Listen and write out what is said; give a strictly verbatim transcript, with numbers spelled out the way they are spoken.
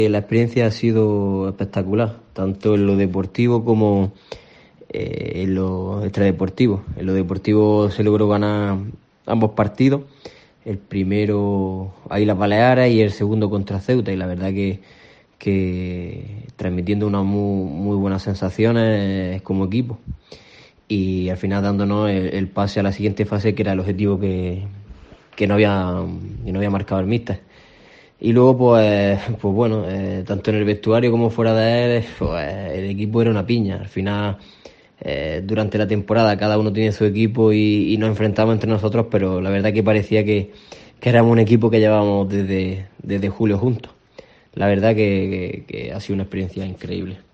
La experiencia ha sido espectacular, tanto en lo deportivo como eh, en lo extradeportivo. En lo deportivo se logró ganar ambos partidos, el primero a Islas Baleares y el segundo contra Ceuta, y la verdad que, que transmitiendo unas muy, muy buenas sensaciones como equipo y al final dándonos el, el pase a la siguiente fase, que era el objetivo que, que no había, que no había marcado el míster. Y luego, pues, pues bueno, eh, tanto en el vestuario como fuera de él, pues, el equipo era una piña. Al final, eh, durante la temporada, cada uno tiene su equipo y, y nos enfrentamos entre nosotros, pero la verdad que parecía que, que éramos un equipo que llevábamos desde, desde julio juntos. La verdad que, que, que ha sido una experiencia increíble.